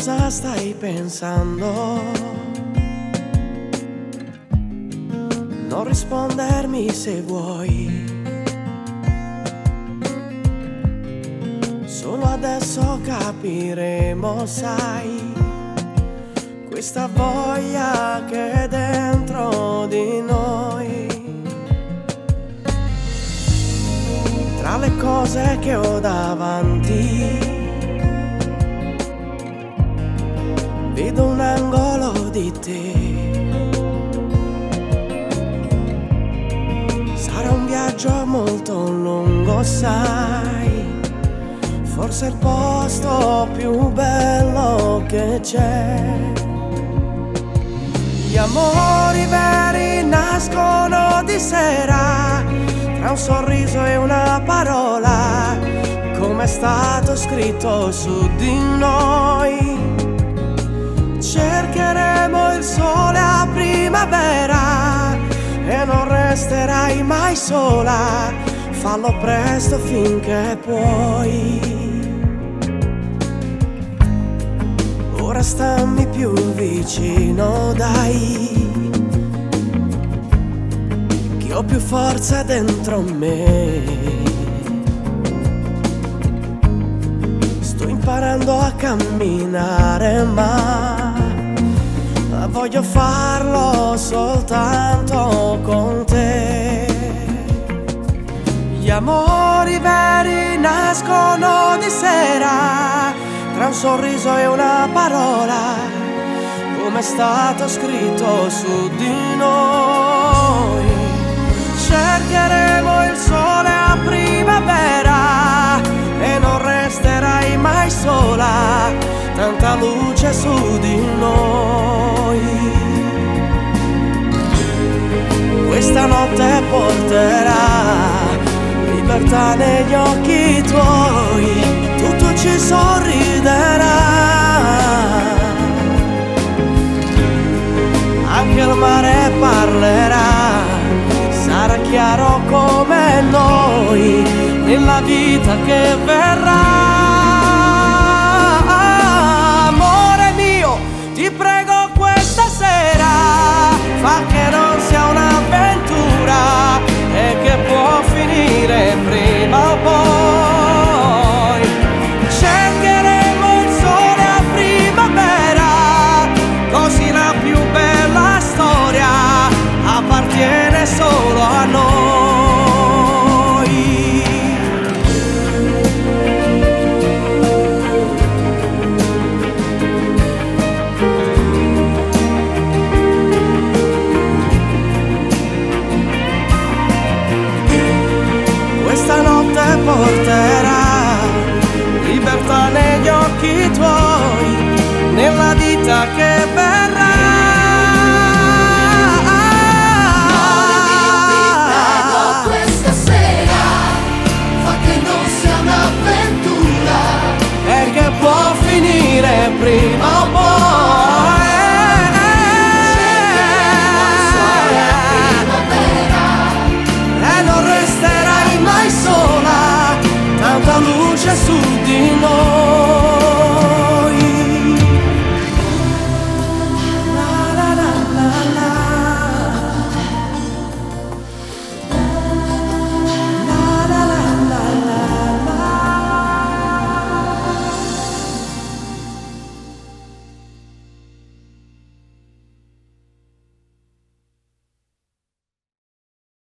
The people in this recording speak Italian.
cosa stai pensando? Non rispondermi se vuoi. Solo adesso capiremo, sai, questa voglia che è dentro di noi. Tra le cose che ho davanti vedo un angolo di te. Sarà un viaggio molto lungo, sai, forse il posto più bello che c'è. Gli amori veri nascono di sera, tra un sorriso e una parola, come è stato scritto su di noi. Cercheremo il sole a primavera e non resterai mai sola, fallo presto finché puoi. Ora stammi più vicino, dai, che ho più forza dentro me. Sto imparando a camminare, ma voglio farlo soltanto con te. Gli amori veri nascono di sera, tra un sorriso e una parola, come è stato scritto su di noi. Cercheremo il sole a primavera e non resterai mai sola, tanta luce su di noi. Questa notte porterà libertà negli occhi tuoi, tutto ci sorriderà, anche il mare parlerà, sarà chiaro come noi nella vita che verrà. Amore mio, ti prego questa sera, fa che non sia un'avventura e che può finire prima o poi. Cercheremo il sole a primavera, così la più bella storia appartiene solo a noi. Questa notte porterà libertà negli occhi tuoi, nella vita che verrà. Amore mio, ti prego questa sera, fa che non sia un'avventura E che può finire prima o poi.